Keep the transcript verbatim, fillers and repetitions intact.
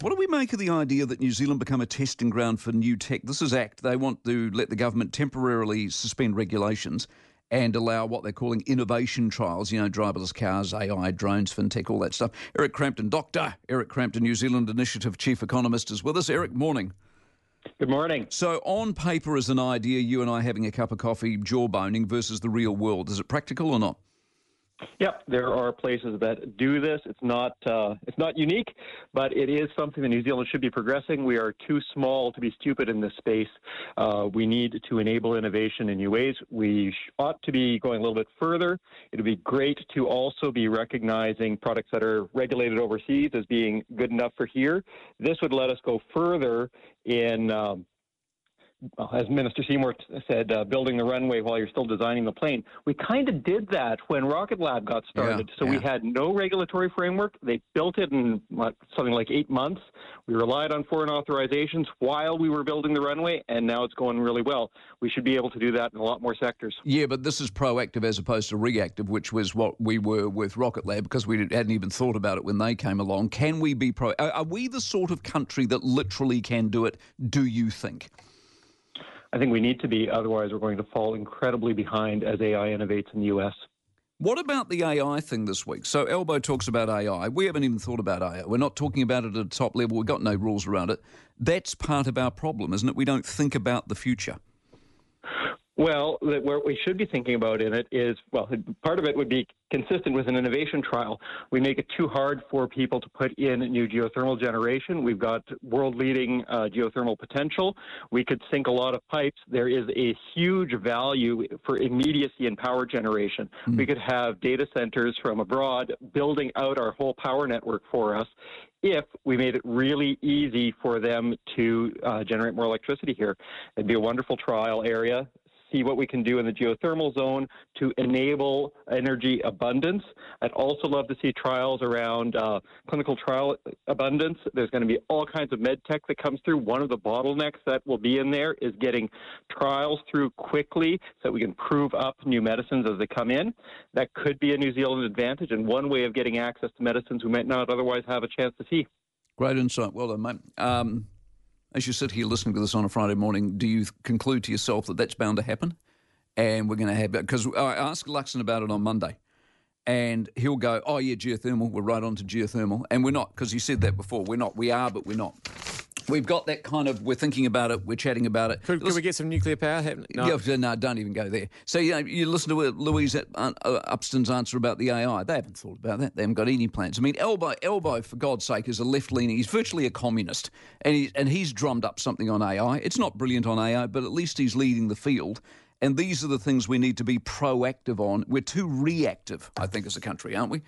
What do we make of the idea that New Zealand become a testing ground for new tech? This is ACT. They want to let the government temporarily suspend regulations and allow what they're calling innovation trials, you know, driverless cars, A I, drones, fintech, all that stuff. Eric Crampton, Doctor Eric Crampton, New Zealand Initiative Chief Economist, is with us. Eric, morning. Good morning. So on paper as an idea, you and I having a cup of coffee, jawboning versus the real world, is it practical or not? Yep, there are places that do this. It's not uh, it's not unique, but it is something that New Zealand should be progressing. We are too small to be stupid in this space. Uh, we need to enable innovation in new ways. We ought to be going a little bit further. It would be great to also be recognizing products that are regulated overseas as being good enough for here. This would let us go further in um, as Minister Seymour said, uh, building the runway while you're still designing the plane. We kind of did that when Rocket Lab got started. Yeah, so yeah. we had no regulatory framework. They built it in what, something like eight months. We relied on foreign authorizations while we were building the runway, and now it's going really well. We should be able to do that in a lot more sectors. Yeah, but this is proactive as opposed to reactive, which was what we were with Rocket Lab because we hadn't even thought about it when they came along. Can we be pro? Are, are we the sort of country that literally can do it, do you think? I think we need to be, otherwise we're going to fall incredibly behind as A I innovates in the U S. What about the A I thing this week? So Elbow talks about A I. We haven't even thought about A I. We're not talking about it at a top level. We've got no rules around it. That's part of our problem, isn't it? We don't think about the future. Well, what we should be thinking about in it is, well, part of it would be consistent with an innovation trial. We make it too hard for people to put in new geothermal generation. We've got world-leading uh, geothermal potential. We could sink a lot of pipes. There is a huge value for immediacy in power generation. Mm. We could have data centers from abroad building out our whole power network for us if we made it really easy for them to uh, generate more electricity here. It'd be a wonderful trial area. See what we can do in the geothermal zone to enable energy abundance. I'd also love to see trials around uh, clinical trial abundance. There's going to be all kinds of med tech that comes through. One of the bottlenecks that will be in there is getting trials through quickly so that we can prove up new medicines as they come in. That could be a New Zealand advantage and one way of getting access to medicines we might not otherwise have a chance to see. Great insight. Well done, mate. Um, As you sit here listening to this on a Friday morning, do you conclude to yourself that that's bound to happen? And we're going to have, because I asked Luxon about it on Monday, and he'll go, oh, yeah, geothermal, we're right on to geothermal. And we're not, because he said that before. We're not. We are, but we're not. We've got that kind of, we're thinking about it, we're chatting about it. Could, could we get some nuclear power happening? No. Yeah, no, don't even go there. So, you know, you listen to Louise Upston's answer about the A I. They haven't thought about that. They haven't got any plans. I mean, Elbow, Elbow for God's sake, is a left-leaning. He's virtually a communist, and, he, and he's drummed up something on A I. It's not brilliant on A I, but at least he's leading the field. And these are the things we need to be proactive on. We're too reactive, I think, as a country, aren't we?